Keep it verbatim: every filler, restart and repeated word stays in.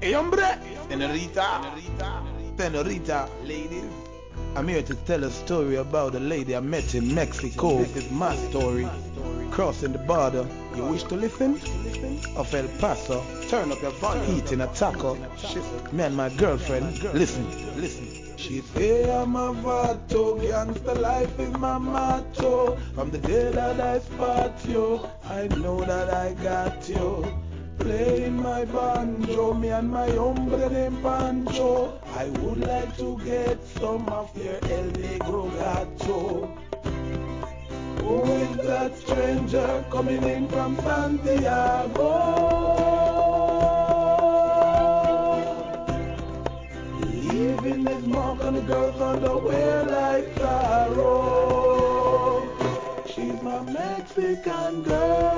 Hey, hombre, senorita, senorita, ladies. I'm here to tell a story about a lady I met in Mexico. This is my story. Crossing the border. You wish to listen? Of El Paso. Turn up your volume. Eating a taco. Me and my girlfriend. Listen, listen. She say I'm a vato, gangsta life is my motto. From the day that I spot you, I know that I got you. Playing my banjo, me and my hombre named Pancho. I would like to get some of your El Negro gato. Who is that stranger coming in from Santiago? Leaving his mark on the girls on the way like sorrow. She's my Mexican girl.